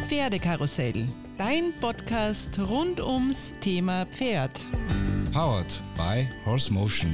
Pferdekarussell, dein Podcast rund ums Thema Pferd. Powered by Horse Motion.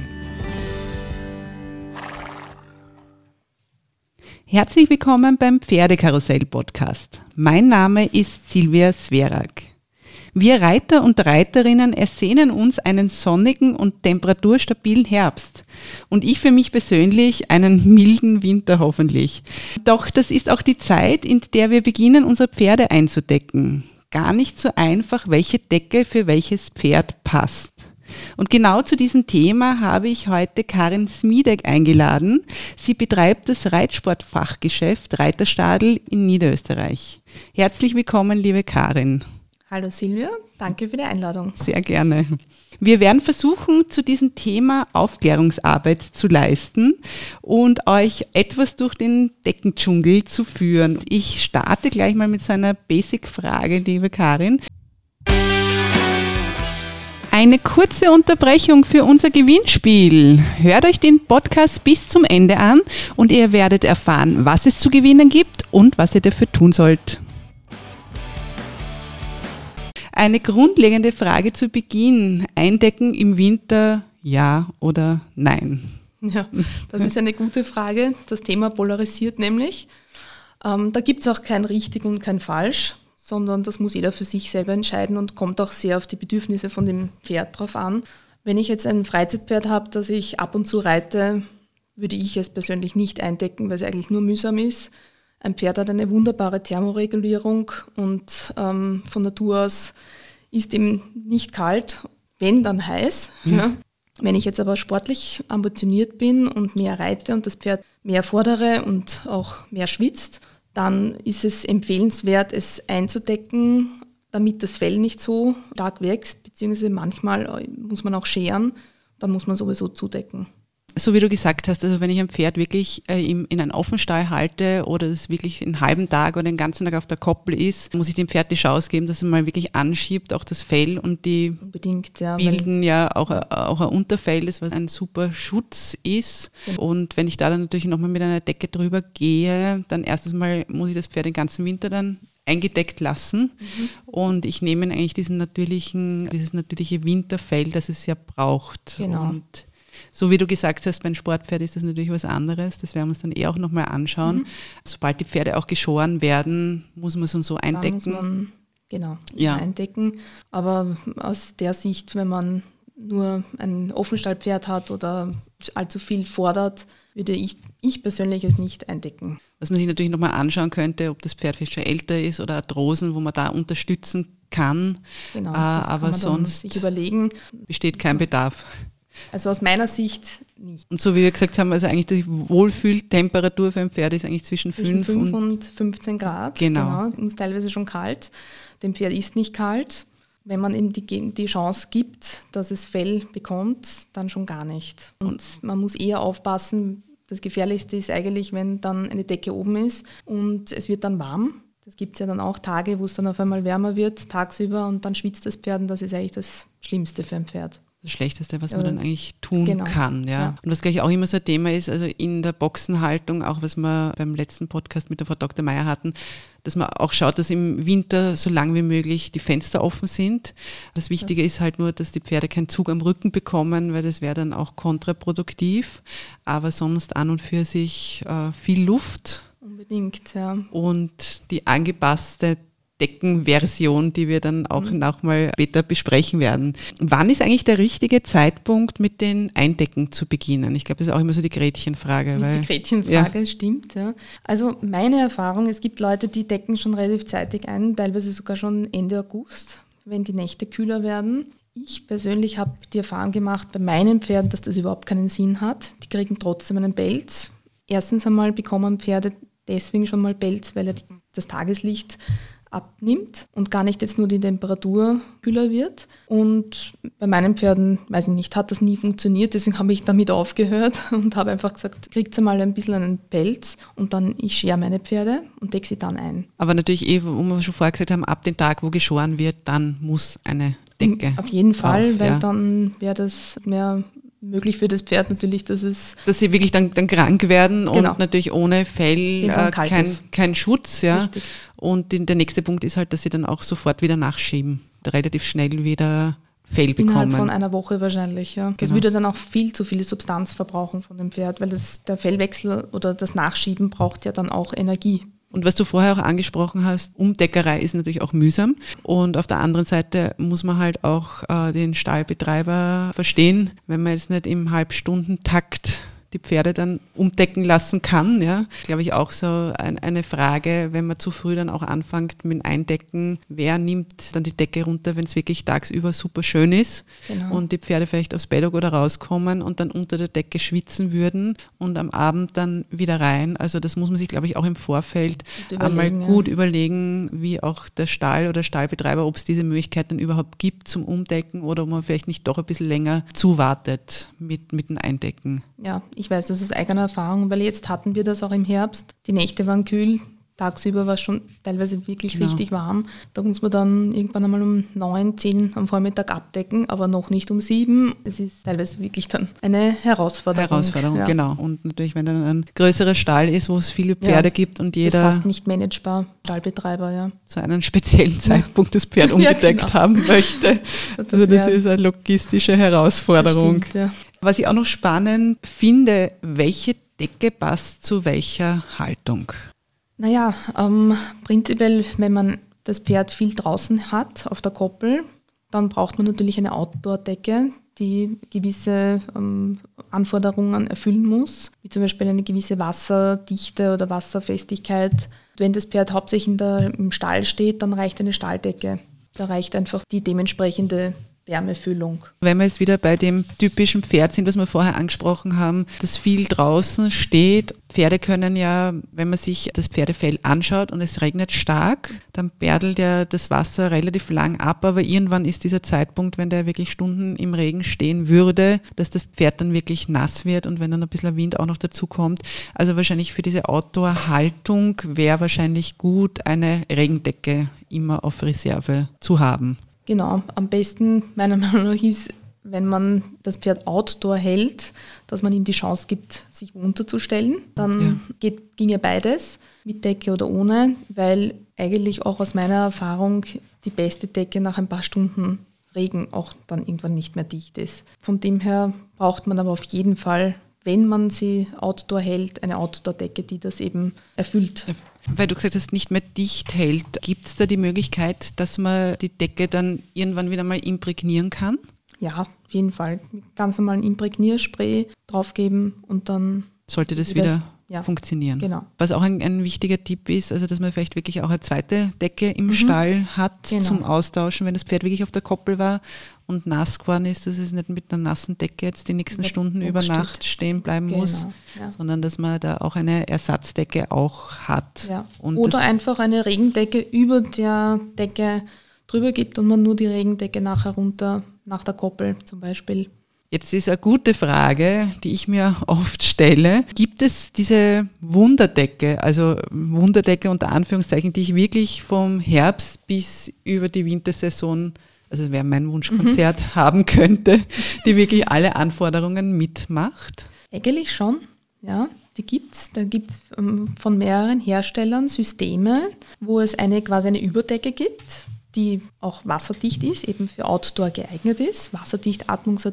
Herzlich willkommen beim Pferdekarussell-Podcast. Mein Name ist Silvia Sverak. Wir Reiter und Reiterinnen ersehnen uns einen sonnigen und temperaturstabilen Herbst. Und ich für mich persönlich einen milden Winter hoffentlich. Doch das ist auch die Zeit, in der wir beginnen, unsere Pferde einzudecken. Gar nicht so einfach, welche Decke für welches Pferd passt. Und genau zu diesem Thema habe ich heute Karin Smiedek eingeladen. Sie betreibt das Reitsportfachgeschäft Reiterstadl in Niederösterreich. Herzlich willkommen, liebe Karin. Hallo Silvia, danke für die Einladung. Sehr gerne. Wir werden versuchen, zu diesem Thema Aufklärungsarbeit zu leisten und euch etwas durch den Deckendschungel zu führen. Ich starte gleich mal mit so einer Basic-Frage, liebe Karin. Eine kurze Unterbrechung für unser Gewinnspiel. Hört euch den Podcast bis zum Ende an und ihr werdet erfahren, was es zu gewinnen gibt und was ihr dafür tun sollt. Eine grundlegende Frage zu Beginn. Eindecken im Winter, ja oder nein? Ja, das ist eine gute Frage. Das Thema polarisiert nämlich. Da gibt es auch kein richtig und kein falsch, sondern das muss jeder für sich selber entscheiden und kommt auch sehr auf die Bedürfnisse von dem Pferd drauf an. Wenn ich jetzt ein Freizeitpferd habe, das ich ab und zu reite, würde ich es persönlich nicht eindecken, weil es eigentlich nur mühsam ist. Ein Pferd hat eine wunderbare Thermoregulierung und von Natur aus ist ihm nicht kalt, wenn dann heiß. Mhm. Ja. Wenn ich jetzt aber sportlich ambitioniert bin und mehr reite und das Pferd mehr fordere und auch mehr schwitzt, dann ist es empfehlenswert, es einzudecken, damit das Fell nicht so stark wächst, beziehungsweise manchmal muss man auch scheren, dann muss man sowieso zudecken. So wie du gesagt hast, also wenn ich ein Pferd wirklich in einen Offenstall halte oder es wirklich einen halben Tag oder den ganzen Tag auf der Koppel ist, muss ich dem Pferd die Chance geben, dass er mal wirklich anschiebt, auch das Fell und die unbedingt, ja, bilden ja auch ein Unterfell, das was ein super Schutz ist. Ja. Und wenn ich da dann natürlich nochmal mit einer Decke drüber gehe, dann erstens mal muss ich das Pferd den ganzen Winter dann eingedeckt lassen und ich nehme eigentlich dieses natürliche Winterfell, das es ja braucht. Genau. Und so wie du gesagt hast, beim Sportpferd ist das natürlich was anderes. Das werden wir uns dann auch nochmal anschauen. Mhm. Sobald die Pferde auch geschoren werden, muss man es so eindecken. Dann muss man, eindecken. Aber aus der Sicht, wenn man nur ein Offenstallpferd hat oder allzu viel fordert, würde ich persönlich es nicht eindecken. Was man sich natürlich nochmal anschauen könnte, ob das Pferd vielleicht schon älter ist oder Arthrosen, wo man da unterstützen kann. Genau, das aber kann man sonst sich überlegen. Besteht kein Bedarf. Also aus meiner Sicht nicht. Und so wie wir gesagt haben, also eigentlich die Wohlfühltemperatur für ein Pferd ist eigentlich zwischen 5 und 15 Grad. Genau. Und ist teilweise schon kalt. Dem Pferd ist nicht kalt. Wenn man ihm die Chance gibt, dass es Fell bekommt, dann schon gar nicht. Und man muss eher aufpassen. Das Gefährlichste ist eigentlich, wenn dann eine Decke oben ist und es wird dann warm. Das gibt es ja dann auch Tage, wo es dann auf einmal wärmer wird, tagsüber, und dann schwitzt das Pferd und das ist eigentlich das Schlimmste für ein Pferd. Das Schlechteste, was man dann eigentlich tun kann. Ja. Und was gleich auch immer so ein Thema ist, also in der Boxenhaltung, auch was wir beim letzten Podcast mit der Frau Dr. Meier hatten, dass man auch schaut, dass im Winter so lang wie möglich die Fenster offen sind. Das Wichtige ist halt nur, dass die Pferde keinen Zug am Rücken bekommen, weil das wäre dann auch kontraproduktiv. Aber sonst an und für sich viel Luft. Unbedingt, ja. Und die angepasste Deckenversion, die wir dann auch nochmal später besprechen werden. Wann ist eigentlich der richtige Zeitpunkt, mit den Eindecken zu beginnen? Ich glaube, das ist auch immer so die Gretchenfrage. Die Gretchenfrage, stimmt, ja. Also meine Erfahrung, es gibt Leute, die decken schon relativ zeitig ein, teilweise sogar schon Ende August, wenn die Nächte kühler werden. Ich persönlich habe die Erfahrung gemacht bei meinen Pferden, dass das überhaupt keinen Sinn hat. Die kriegen trotzdem einen Pelz. Erstens einmal bekommen Pferde deswegen schon mal Pelz, weil das Tageslicht abnimmt und gar nicht jetzt nur die Temperatur kühler wird. Und bei meinen Pferden, weiß ich nicht, hat das nie funktioniert, deswegen habe ich damit aufgehört und habe einfach gesagt, kriegt mal ein bisschen einen Pelz und dann ich schere meine Pferde und decke sie dann ein. Aber natürlich wo wir schon vorher gesagt haben, ab dem Tag, wo geschoren wird, dann muss eine Decke auf jeden Fall, weil dann wäre das mehr möglich für das Pferd natürlich, dass sie wirklich dann krank werden genau. Und natürlich ohne Fell kein Schutz. Ja. Richtig. Und der nächste Punkt ist halt, dass sie dann auch sofort wieder nachschieben, relativ schnell wieder Fell bekommen. Innerhalb von einer Woche wahrscheinlich, ja. Das würde dann auch viel zu viel Substanz verbrauchen von dem Pferd, weil der Fellwechsel oder das Nachschieben braucht ja dann auch Energie. Und was du vorher auch angesprochen hast, Umdeckerei ist natürlich auch mühsam. Und auf der anderen Seite muss man halt auch den Stallbetreiber verstehen, wenn man jetzt nicht im Halbstundentakt die Pferde dann umdecken lassen kann. Ja, glaube ich auch so eine Frage, wenn man zu früh dann auch anfängt mit dem Eindecken, wer nimmt dann die Decke runter, wenn es wirklich tagsüber super schön ist und die Pferde vielleicht aufs Paddock oder rauskommen und dann unter der Decke schwitzen würden und am Abend dann wieder rein. Also das muss man sich, glaube ich, auch im Vorfeld einmal gut überlegen, wie auch der Stall oder Stallbetreiber, ob es diese Möglichkeit dann überhaupt gibt zum Umdecken oder ob man vielleicht nicht doch ein bisschen länger zuwartet mit dem Eindecken. Ja, ich weiß das aus eigener Erfahrung, weil jetzt hatten wir das auch im Herbst. Die Nächte waren kühl, tagsüber war es schon teilweise wirklich richtig warm. Da muss man dann irgendwann einmal um 9, 10 am Vormittag abdecken, aber noch nicht um 7. Es ist teilweise wirklich dann eine Herausforderung. Ja. Genau. Und natürlich, wenn dann ein größerer Stall ist, wo es viele Pferde gibt und jeder... Das ist fast nicht managebar, Stallbetreiber, ja. Zu einem speziellen Zeitpunkt das Pferd umgedeckt haben möchte. Also das ist eine logistische Herausforderung. Das stimmt, ja. Was ich auch noch spannend finde, welche Decke passt zu welcher Haltung? Naja, prinzipiell, wenn man das Pferd viel draußen hat auf der Koppel, dann braucht man natürlich eine Outdoor-Decke, die gewisse Anforderungen erfüllen muss, wie zum Beispiel eine gewisse Wasserdichte oder Wasserfestigkeit. Wenn das Pferd hauptsächlich im Stall steht, dann reicht eine Stalldecke. Da reicht einfach die dementsprechende Wärmefüllung. Wenn wir jetzt wieder bei dem typischen Pferd sind, was wir vorher angesprochen haben, das viel draußen steht. Pferde können ja, wenn man sich das Pferdefell anschaut und es regnet stark, dann berdelt ja das Wasser relativ lang ab, aber irgendwann ist dieser Zeitpunkt, wenn der wirklich Stunden im Regen stehen würde, dass das Pferd dann wirklich nass wird und wenn dann ein bisschen Wind auch noch dazu kommt. Also wahrscheinlich für diese Outdoor-Haltung wäre wahrscheinlich gut, eine Regendecke immer auf Reserve zu haben. Genau, am besten meiner Meinung nach ist, wenn man das Pferd outdoor hält, dass man ihm die Chance gibt, sich unterzustellen. Dann ginge beides, mit Decke oder ohne, weil eigentlich auch aus meiner Erfahrung die beste Decke nach ein paar Stunden Regen auch dann irgendwann nicht mehr dicht ist. Von dem her braucht man aber auf jeden Fall, wenn man sie outdoor hält, eine Outdoor-Decke, die das eben erfüllt. Ja. Weil du gesagt hast, nicht mehr dicht hält. Gibt es da die Möglichkeit, dass man die Decke dann irgendwann wieder mal imprägnieren kann? Ja, auf jeden Fall. Mit ganz normalen Imprägnierspray draufgeben und dann sollte das wieder funktionieren. Genau. Was auch ein wichtiger Tipp ist, also dass man vielleicht wirklich auch eine zweite Decke im Stall hat zum Austauschen, wenn das Pferd wirklich auf der Koppel war und nass geworden ist, dass es nicht mit einer nassen Decke jetzt die nächsten Stunden über Nacht stehen bleiben muss, sondern dass man da auch eine Ersatzdecke auch hat. Ja. Und oder einfach eine Regendecke über der Decke drüber gibt und man nur die Regendecke nachher runter nach der Koppel zum Beispiel. Jetzt ist eine gute Frage, die ich mir oft stelle. Gibt es diese Wunderdecke, also Wunderdecke unter Anführungszeichen, die ich wirklich vom Herbst bis über die Wintersaison, also wäre mein Wunschkonzert, haben könnte, die wirklich alle Anforderungen mitmacht? Eigentlich schon, ja. Die gibt's. Da gibt es von mehreren Herstellern Systeme, wo es quasi eine Überdecke gibt, die auch wasserdicht ist, eben für Outdoor geeignet ist, wasserdicht,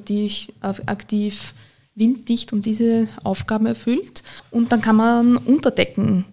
atmungsaktiv, winddicht und diese Aufgaben erfüllt. Und dann kann man Unterdecken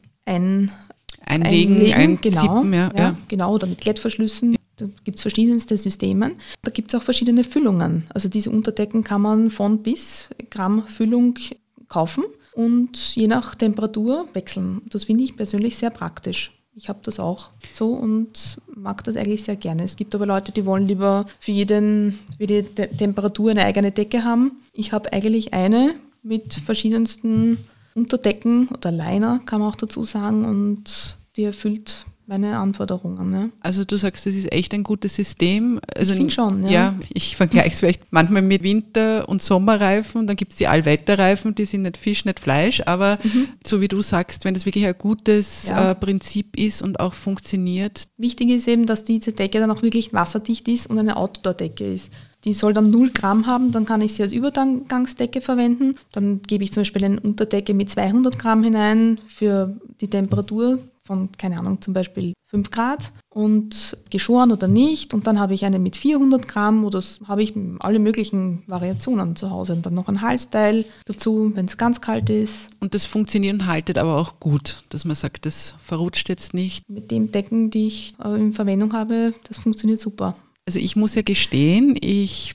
einlegen, einzippen, genau, oder mit Klettverschlüssen. Da gibt es verschiedenste Systeme. Da gibt es auch verschiedene Füllungen. Also diese Unterdecken kann man von bis Gramm Füllung kaufen und je nach Temperatur wechseln. Das finde ich persönlich sehr praktisch. Ich habe das auch so und mag das eigentlich sehr gerne. Es gibt aber Leute, die wollen lieber für die Temperatur eine eigene Decke haben. Ich habe eigentlich eine mit verschiedensten Unterdecken oder Liner, kann man auch dazu sagen, und die erfüllt meine Anforderungen. Ja. Also du sagst, das ist echt ein gutes System. Also ich finde schon, ja. Ja, ich vergleiche es vielleicht manchmal mit Winter- und Sommerreifen. Dann gibt es die Allwetterreifen, die sind nicht Fisch, nicht Fleisch. Aber so wie du sagst, wenn das wirklich ein gutes Prinzip ist und auch funktioniert. Wichtig ist eben, dass diese Decke dann auch wirklich wasserdicht ist und eine Outdoor-Decke ist. Die soll dann 0 Gramm haben, dann kann ich sie als Übergangsdecke verwenden. Dann gebe ich zum Beispiel eine Unterdecke mit 200 Gramm hinein für die Temperatur von, keine Ahnung, zum Beispiel 5 Grad und geschoren oder nicht. Und dann habe ich eine mit 400 Gramm oder habe ich alle möglichen Variationen zu Hause. Und dann noch ein Halsteil dazu, wenn es ganz kalt ist. Und das funktioniert und haltet aber auch gut, dass man sagt, das verrutscht jetzt nicht. Mit den Decken, die ich in Verwendung habe, das funktioniert super. Also ich muss ja gestehen, ich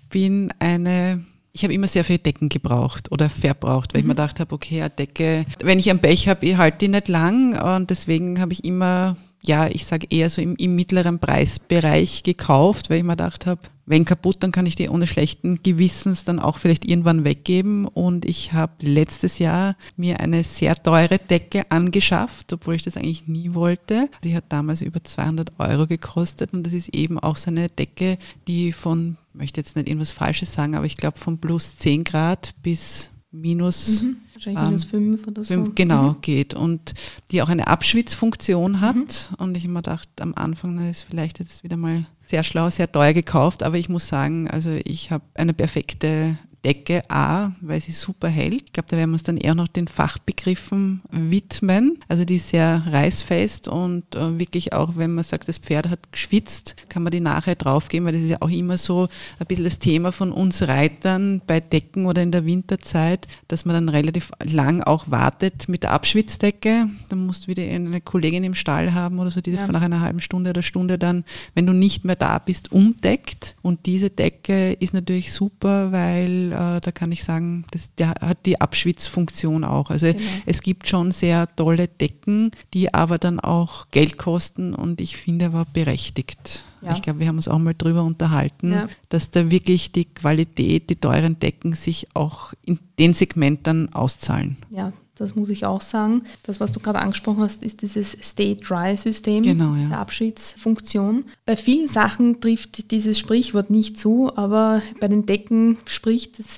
habe immer sehr viele Decken gebraucht oder verbraucht, weil ich mir gedacht habe, okay, eine Decke, wenn ich einen Pech habe, ich halte die nicht lang und deswegen habe ich immer, ich sage eher so im mittleren Preisbereich gekauft, weil ich mir gedacht habe, wenn kaputt, dann kann ich die ohne schlechten Gewissens dann auch vielleicht irgendwann weggeben. Und ich habe letztes Jahr mir eine sehr teure Decke angeschafft, obwohl ich das eigentlich nie wollte. Die hat damals über 200 € gekostet und das ist eben auch so eine Decke, die von, ich möchte jetzt nicht irgendwas Falsches sagen, aber ich glaube von plus 10 Grad bis minus wahrscheinlich minus 5 oder so. Genau, geht. Und die auch eine Abschwitzfunktion hat. Und ich habe mir gedacht, am Anfang ist vielleicht jetzt wieder mal sehr schlau, sehr teuer gekauft. Aber ich muss sagen, also ich habe eine perfekte Decke, weil sie super hält. Ich glaube, da werden wir uns dann eher noch den Fachbegriffen widmen. Also die ist sehr reißfest und wirklich auch, wenn man sagt, das Pferd hat geschwitzt, kann man die nachher draufgeben, weil das ist ja auch immer so ein bisschen das Thema von uns Reitern bei Decken oder in der Winterzeit, dass man dann relativ lang auch wartet mit der Abschwitzdecke. Dann musst du wieder eine Kollegin im Stall haben oder so, die nach einer halben Stunde oder Stunde dann, wenn du nicht mehr da bist, umdeckt. Und diese Decke ist natürlich super, weil da kann ich sagen, der hat die Abschwitzfunktion auch. Also Es gibt schon sehr tolle Decken, die aber dann auch Geld kosten und ich finde aber berechtigt. Ja. Ich glaube, wir haben uns auch mal drüber unterhalten, dass da wirklich die Qualität, die teuren Decken sich auch in den Segment dann auszahlen. Ja, das muss ich auch sagen. Das, was du gerade angesprochen hast, ist dieses Stay-Dry-System, diese Abschiedsfunktion. Bei vielen Sachen trifft dieses Sprichwort nicht zu, aber bei den Decken trifft es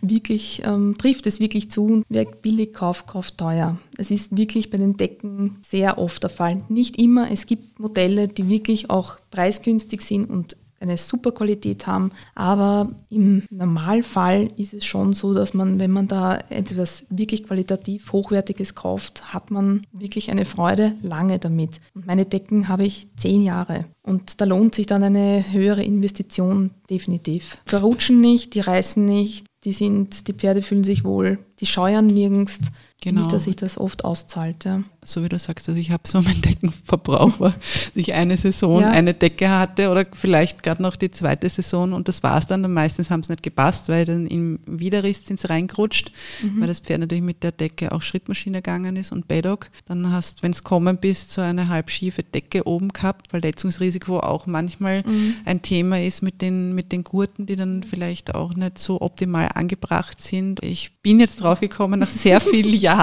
wirklich zu. Wer billig kauft, kauft teuer. Es ist wirklich bei den Decken sehr oft der Fall. Nicht immer, es gibt Modelle, die wirklich auch preisgünstig sind und eine super Qualität haben, aber im Normalfall ist es schon so, dass man, wenn man da etwas wirklich qualitativ Hochwertiges kauft, hat man wirklich eine Freude lange damit. Und meine Decken habe ich 10 Jahre und da lohnt sich dann eine höhere Investition definitiv. Verrutschen nicht, die reißen nicht, die Pferde fühlen sich wohl, die scheuern nirgends. Genau. Nicht, dass sich das oft auszahlt. Ja. So wie du sagst, also ich habe so meinen Deckenverbrauch, dass ich eine Saison eine Decke hatte oder vielleicht gerade noch die zweite Saison und das war es dann. Meistens haben es nicht gepasst, weil dann im Widerriss sind sie reingerutscht, weil das Pferd natürlich mit der Decke auch Schrittmaschine gegangen ist und Paddock. Dann hast, wenn es kommen bist, so eine halb schiefe Decke oben gehabt, weil Letzungsrisiko auch manchmal ein Thema ist mit den Gurten, die dann vielleicht auch nicht so optimal angebracht sind. Ich bin jetzt drauf gekommen, nach sehr vielen Jahren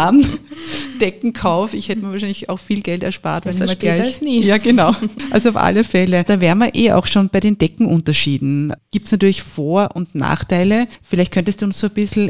Deckenkauf. Ich hätte mir wahrscheinlich auch viel Geld erspart, wenn ich mir gleich... als nie. Ja, genau. Also auf alle Fälle. Da wären wir auch schon bei den Deckenunterschieden. Gibt es natürlich Vor- und Nachteile. Vielleicht könntest du uns so ein bisschen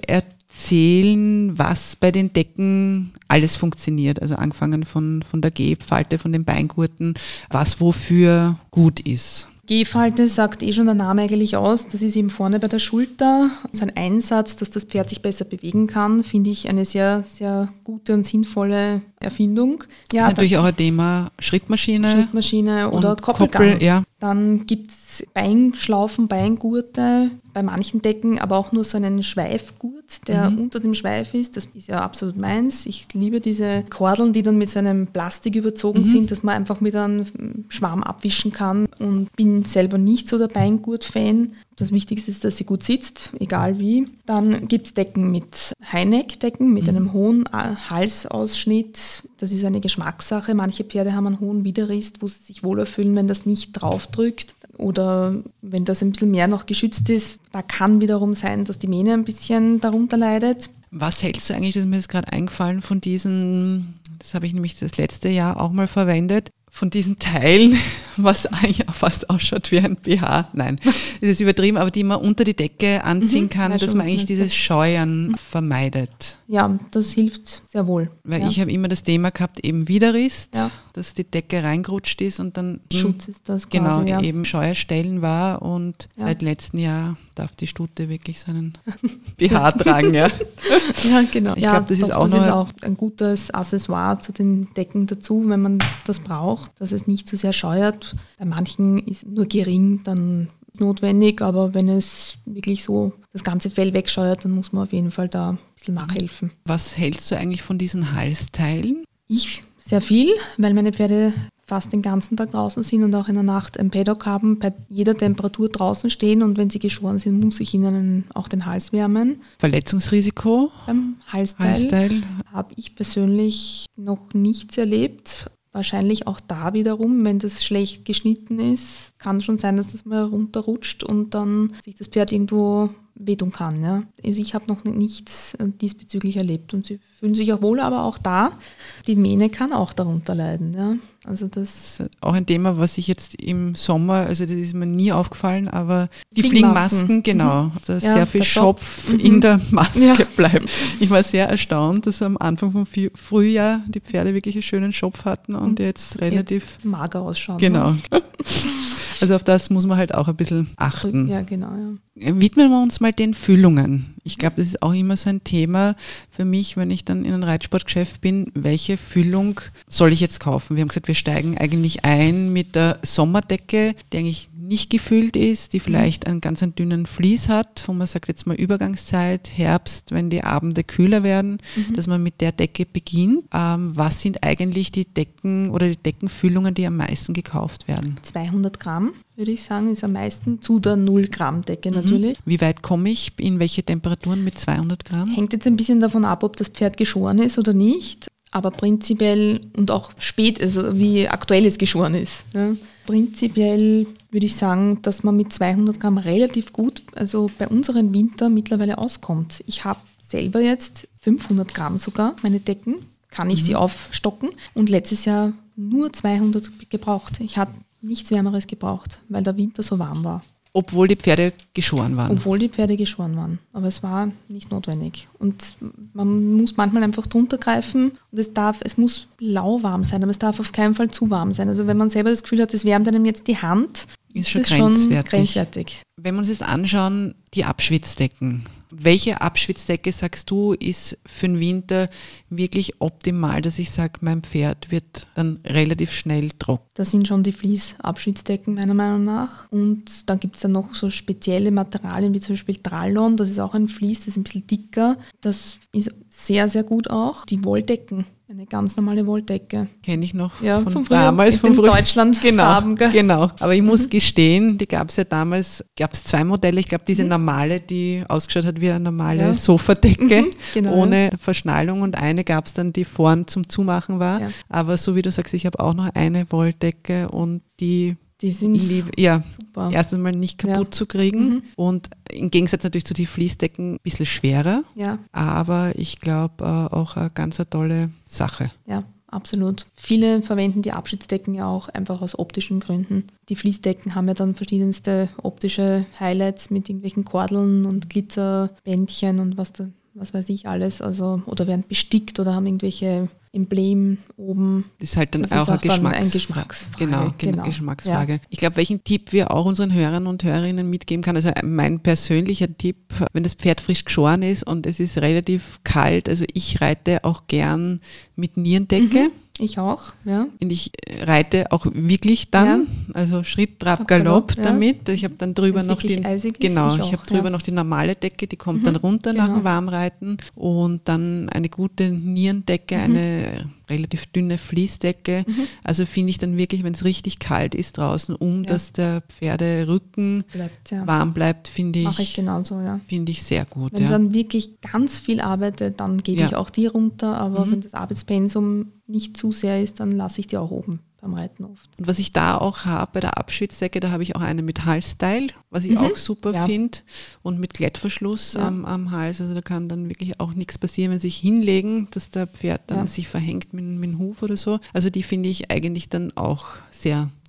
erzählen, was bei den Decken alles funktioniert. Also angefangen von der Gebfalte, von den Beingurten, was wofür gut ist. G-Falte sagt schon der Name eigentlich aus. Das ist eben vorne bei der Schulter. So ein Einsatz, dass das Pferd sich besser bewegen kann, finde ich eine sehr, sehr gute und sinnvolle Erfindung. Ja, das ist natürlich auch ein Thema Schrittmaschine oder Koppelgang. Dann gibt es Beinschlaufen, Beingurte, bei manchen Decken aber auch nur so einen Schweifgurt, der unter dem Schweif ist. Das ist ja absolut meins. Ich liebe diese Kordeln, die dann mit so einem Plastik überzogen sind, dass man einfach mit einem Schwamm abwischen kann und bin selber nicht so der Beingurt-Fan. Das Wichtigste ist, dass sie gut sitzt, egal wie. Dann gibt es Decken mit High-Neck-Decken, mit einem hohen Halsausschnitt. Das ist eine Geschmackssache. Manche Pferde haben einen hohen Widerriss, wo sie sich wohler fühlen, wenn das nicht draufdrückt. Oder wenn das ein bisschen mehr noch geschützt ist, da kann wiederum sein, dass die Mähne ein bisschen darunter leidet. Was hältst du eigentlich, das ist mir jetzt gerade eingefallen, von diesen, das habe ich nämlich das letzte Jahr auch mal verwendet, von diesen Teilen, was eigentlich auch fast ausschaut wie ein BH. Nein, das ist übertrieben, aber die man unter die Decke anziehen kann, dass man eigentlich dieses Scheuern vermeidet. Ja, das hilft sehr wohl. Weil ich habe immer das Thema gehabt, eben Widerrist, Ja. dass die Decke reingerutscht ist und dann Schutz ist das quasi, genau eben Scheuerstellen war und Ja. seit letztem Jahr darf die Stute wirklich so einen BH tragen. Ja. Ja, genau. Ich glaube, das ist auch ist auch ein gutes Accessoire zu den Decken dazu, wenn man das braucht, dass es nicht zu sehr scheuert. Bei manchen ist nur gering dann notwendig, aber wenn es wirklich so das ganze Fell wegscheuert, dann muss man auf jeden Fall da ein bisschen nachhelfen. Was hältst du eigentlich von diesen Halsteilen? Ich sehr viel, weil meine Pferde fast den ganzen Tag draußen sind und auch in der Nacht ein Paddock haben, bei jeder Temperatur draußen stehen und wenn sie geschoren sind, muss ich ihnen auch den Hals wärmen. Verletzungsrisiko? Beim Halsteil habe ich persönlich noch nichts erlebt. Wahrscheinlich auch da wiederum, wenn das schlecht geschnitten ist, kann schon sein, dass das mal runterrutscht und dann sich das Pferd irgendwo wehtun kann. Ja. Also ich habe noch nichts diesbezüglich erlebt und sie fühlen sich auch wohl, aber auch da, die Mähne kann auch darunter leiden. Ja. Also das ist auch ein Thema, was ich jetzt im Sommer, also das ist mir nie aufgefallen, aber die Fliegmasken. Fliegmasken, genau, dass Ja, sehr viel der Schopf Mhm. in der Maske Ja. bleibt. Ich war sehr erstaunt, dass am Anfang vom Frühjahr die Pferde wirklich einen schönen Schopf hatten und jetzt relativ jetzt mager ausschauen. genau. Ne? Also auf das muss man halt auch ein bisschen achten. Ja, genau. Ja. Widmen wir uns mal den Füllungen. Ich glaube, das ist auch immer so ein Thema für mich, wenn ich dann in einem Reitsportgeschäft bin. Welche Füllung soll ich jetzt kaufen? Wir haben gesagt, wir steigen eigentlich ein mit der Sommerdecke, die eigentlich nicht gefüllt ist, die vielleicht einen ganz dünnen Vlies hat, wo man sagt, jetzt mal Übergangszeit, Herbst, wenn die Abende kühler werden, dass man mit der Decke beginnt. Was sind eigentlich die Decken oder die Deckenfüllungen, die am meisten gekauft werden? 200 Gramm, würde ich sagen, ist am meisten zu der 0 Gramm Decke natürlich. Wie weit komme ich? In welche Temperaturen mit 200 Gramm? Hängt jetzt ein bisschen davon ab, ob das Pferd geschoren ist oder nicht. Aber prinzipiell und auch spät, also wie aktuell es geschoren ist. Ja. Prinzipiell würde ich sagen, dass man mit 200 Gramm relativ gut, also bei unseren Winter mittlerweile auskommt. Ich habe selber jetzt 500 Gramm sogar, meine Decken, kann ich sie aufstocken und letztes Jahr nur 200 gebraucht. Ich habe nichts Wärmeres gebraucht, weil der Winter so warm war. Obwohl die Pferde geschoren waren. Obwohl die Pferde geschoren waren. Aber es war nicht notwendig. Und man muss manchmal einfach drunter greifen und es muss lauwarm sein, aber es darf auf keinen Fall zu warm sein. Also wenn man selber das Gefühl hat, es wärmt einem jetzt die Hand, ist schon schon grenzwertig. grenzwertig. Wenn wir uns jetzt anschauen, die Abschwitzdecken. Welche Abschwitzdecke, sagst du, ist für den Winter wirklich optimal, dass ich sage, mein Pferd wird dann relativ schnell trocken? Das sind schon die Vlies-Abschwitzdecken meiner Meinung nach. Und dann gibt es dann noch so spezielle Materialien wie zum Beispiel Trallon. Das ist auch ein Vlies, das ist ein bisschen dicker. Das ist sehr, sehr gut auch. Die Wolldecken, eine ganz normale Wolldecke. Kenne ich noch Ja, von früher, damals. mit den Deutschland-Farben. Genau, genau. Aber ich muss gestehen, die gab es ja damals, gab es 2 Modelle. Ich glaube, diese normale, die ausgeschaut hat wie eine normale Sofadecke, genau, ohne Verschnallung, und eine gab es dann, die vorn zum Zumachen war. Ja. Aber so wie du sagst, ich habe auch noch eine Wolldecke und die sind super. Erstens mal nicht kaputt zu kriegen und im Gegensatz natürlich zu den Fließdecken ein bisschen schwerer, aber ich glaube auch eine ganz tolle Sache. Ja, absolut. Viele verwenden die Abschnittsdecken ja auch einfach aus optischen Gründen. Die Fließdecken haben ja dann verschiedenste optische Highlights mit irgendwelchen Kordeln und Glitzerbändchen und was weiß ich alles, also oder werden bestickt oder haben irgendwelche Emblem oben. Das ist halt dann das auch ist eine ein Geschmacksfrage. Genau. Geschmacksfrage. Ja. Ich glaube, welchen Tipp wir auch unseren Hörern und Hörerinnen mitgeben kann, also mein persönlicher Tipp, wenn das Pferd frisch geschoren ist und es ist relativ kalt, also ich reite auch gern mit Nierendecke. Ich auch, ja. Und ich reite auch wirklich dann, also Schritt, Trab, Galopp damit. Ich habe dann drüber noch die noch die normale Decke, die kommt dann runter nach dem Warmreiten und dann eine gute Nierendecke, eine relativ dünne Fließdecke. Also finde ich dann wirklich, wenn es richtig kalt ist draußen, dass der Pferderücken warm bleibt, finde ich. Mache ich genauso, ja. Finde ich sehr gut. Wenn dann wirklich ganz viel arbeitet, dann gebe ich auch die runter, aber wenn das Arbeitspensum nicht zu sehr ist, dann lasse ich die auch oben beim Reiten oft. Und was ich da auch habe bei der Abschwitzdecke, da habe ich auch eine mit Halsteil, was ich auch super finde, und mit Klettverschluss am Hals. Also da kann dann wirklich auch nichts passieren, wenn sie sich hinlegen, dass der Pferd dann sich verhängt mit dem Huf oder so. Also die finde ich eigentlich dann auch sehr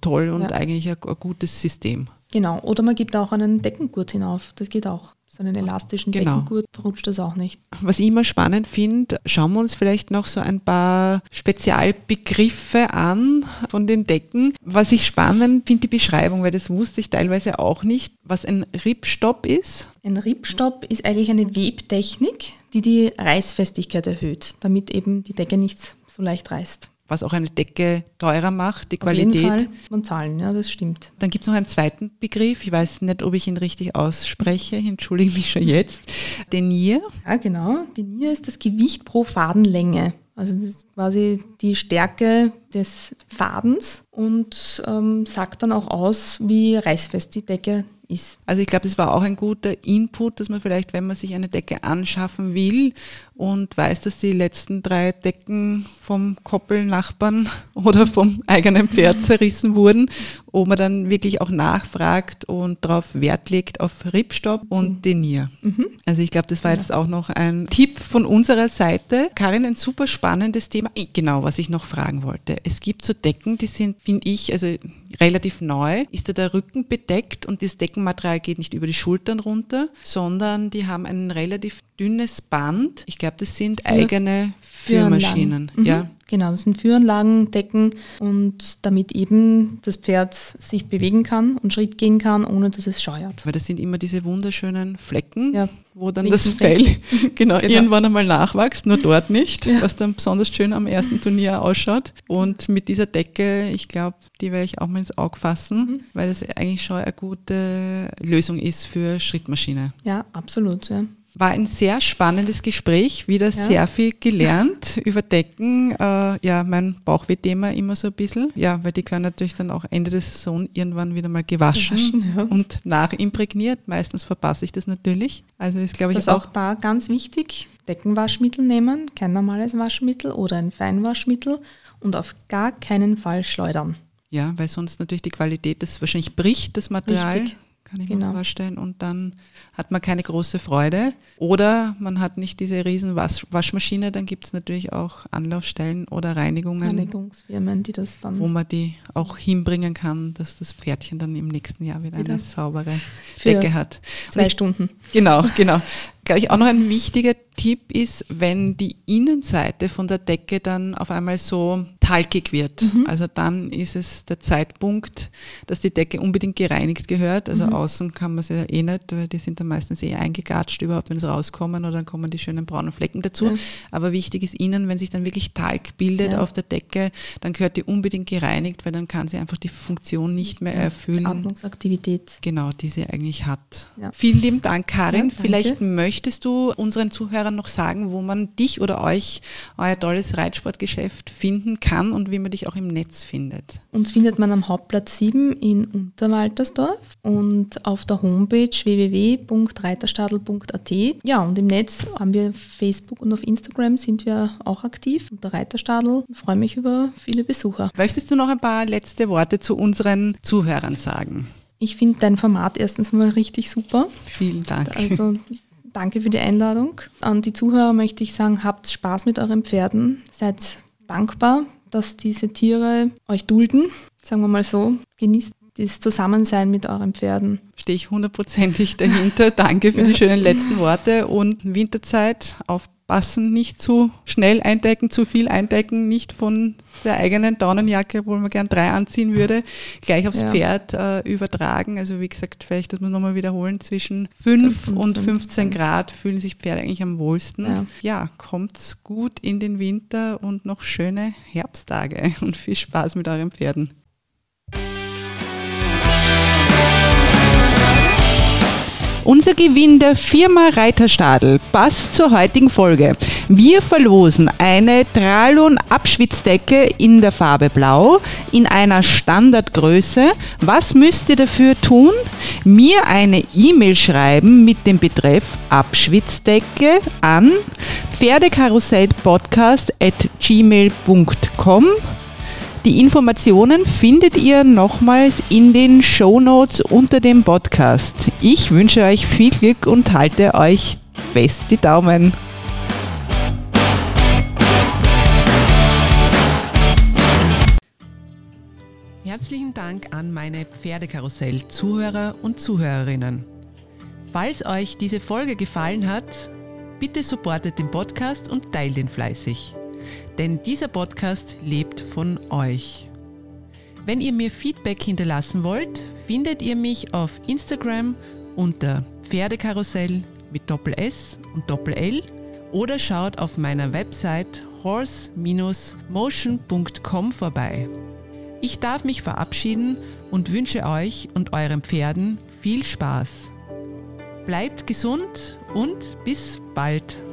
toll und eigentlich ein gutes System. Genau, oder man gibt auch einen Deckengurt hinauf, das geht auch. So einen elastischen Deckengurt verrutscht das auch nicht. Was ich immer spannend finde, schauen wir uns vielleicht noch so ein paar Spezialbegriffe an von den Decken. Was ich spannend finde, die Beschreibung, weil das wusste ich teilweise auch nicht, was ein Ripstop ist. Ein Ripstop ist eigentlich eine Webtechnik, die Reißfestigkeit erhöht, damit eben die Decke nicht so leicht reißt. Was auch eine Decke teurer macht, die Auf Qualität. jeden Fall von Zahlen, ja, das stimmt. Dann gibt es noch einen zweiten Begriff, ich weiß nicht, ob ich ihn richtig ausspreche, ich entschuldige mich schon jetzt. Denier. Ja, genau. Denier ist das Gewicht pro Fadenlänge. Also das ist quasi die Stärke des Fadens und sagt dann auch aus, wie reißfest die Decke ist. Also ich glaube, das war auch ein guter Input, dass man vielleicht, wenn man sich eine Decke anschaffen will und weiß, dass die letzten 3 Decken vom Koppelnachbarn oder vom eigenen Pferd zerrissen wurden, ob man dann wirklich auch nachfragt und darauf Wert legt auf Ripstop und Denier. Also ich glaube, das war jetzt auch noch ein Tipp von unserer Seite. Karin, ein super spannendes Thema. Genau, was ich noch fragen wollte. Es gibt so Decken, die sind, finde ich, also relativ neu. Ist da der Rücken bedeckt und das Deckenmaterial geht nicht über die Schultern runter, sondern die haben ein relativ dünnes Band. Ich glaube, das sind eigene Führmaschinen. Ja. Genau, das sind Führanlagendecken und damit eben das Pferd sich bewegen kann und Schritt gehen kann, ohne dass es scheuert. Weil das sind immer diese wunderschönen Flecken, Ja, wo dann links das und Fell rechts. genau, irgendwann einmal nachwächst, nur dort nicht, Ja. was dann besonders schön am ersten Turnier ausschaut. Und mit dieser Decke, ich glaube, die werde ich auch mal ins Auge fassen, weil das eigentlich schon eine gute Lösung ist für Schrittmaschine. Ja, absolut. Ja. War ein sehr spannendes Gespräch, wieder sehr viel gelernt über Decken. Mein Bauchweh-Thema immer so ein bisschen. Ja, weil die können natürlich dann auch Ende der Saison irgendwann wieder mal gewaschen und nachimprägniert. Meistens verpasse ich das natürlich. Also ist, glaube ich, Das ist auch da ganz wichtig. Deckenwaschmittel nehmen, kein normales Waschmittel oder ein Feinwaschmittel und auf gar keinen Fall schleudern. Ja, weil sonst natürlich die Qualität, das wahrscheinlich bricht, das Material. Richtig. Kann ich mir vorstellen. Und dann hat man keine große Freude. Oder man hat nicht diese riesen Waschmaschine, dann gibt es natürlich auch Anlaufstellen oder Reinigungsfirmen, die das dann... wo man die auch hinbringen kann, dass das Pferdchen dann im nächsten Jahr wieder eine saubere Für Decke hat. 2 Stunden. Genau. Glaube ich, auch noch ein wichtiger Tipp ist, wenn die Innenseite von der Decke dann auf einmal so talkig wird. Also dann ist es der Zeitpunkt, dass die Decke unbedingt gereinigt gehört. Also außen kann man sie ja eh nicht, weil die sind dann meistens eingegatscht überhaupt, wenn sie rauskommen, oder dann kommen die schönen braunen Flecken dazu. Ja. Aber wichtig ist innen, wenn sich dann wirklich Talg bildet auf der Decke, dann gehört die unbedingt gereinigt, weil dann kann sie einfach die Funktion nicht mehr erfüllen. Atmungsaktivität. Genau, die sie eigentlich hat. Ja. Vielen lieben Dank, Karin. Ja, vielleicht möchtest du unseren Zuhörern noch sagen, wo man dich oder euch, euer tolles Reitsportgeschäft finden kann und wie man dich auch im Netz findet? Uns findet man am Hauptplatz 7 in Unterwaltersdorf und auf der Homepage www.reiterstadl.at. Ja, und im Netz haben wir Facebook und auf Instagram sind wir auch aktiv unter Reiterstadl. Ich freue mich über viele Besucher. Möchtest du noch ein paar letzte Worte zu unseren Zuhörern sagen? Ich finde dein Format erstens mal richtig super. Vielen Dank. Also danke für die Einladung. An die Zuhörer möchte ich sagen, habt Spaß mit euren Pferden. Seid dankbar, dass diese Tiere euch dulden. Sagen wir mal so. Genießt das Zusammensein mit euren Pferden. Stehe ich 100%ig dahinter. Danke für die schönen letzten Worte. Und Winterzeit aufpassen, nicht zu schnell eindecken, zu viel eindecken, nicht von der eigenen Daunenjacke, obwohl man gern 3 anziehen würde, gleich aufs Pferd übertragen. Also wie gesagt, vielleicht das muss man nochmal wiederholen, zwischen 5 und 15 Grad fühlen sich Pferde eigentlich am wohlsten. Ja, kommt's gut in den Winter und noch schöne Herbsttage und viel Spaß mit euren Pferden. Unser Gewinn der Firma Reiterstadl passt zur heutigen Folge. Wir verlosen eine Tralon-Abschwitzdecke in der Farbe Blau in einer Standardgröße. Was müsst ihr dafür tun? Mir eine E-Mail schreiben mit dem Betreff Abschwitzdecke an pferdekarussellpodcast@gmail.com. Die Informationen findet ihr nochmals in den Shownotes unter dem Podcast. Ich wünsche euch viel Glück und halte euch fest die Daumen. Ja, herzlichen Dank an meine Pferdekarussell-Zuhörer und Zuhörerinnen. Falls euch diese Folge gefallen hat, bitte supportet den Podcast und teilt ihn fleißig. Denn dieser Podcast lebt von euch. Wenn ihr mir Feedback hinterlassen wollt, findet ihr mich auf Instagram unter Pferdekarussell mit Doppel-S und Doppel-L oder schaut auf meiner Website horse-motion.com vorbei. Ich darf mich verabschieden und wünsche euch und euren Pferden viel Spaß. Bleibt gesund und bis bald.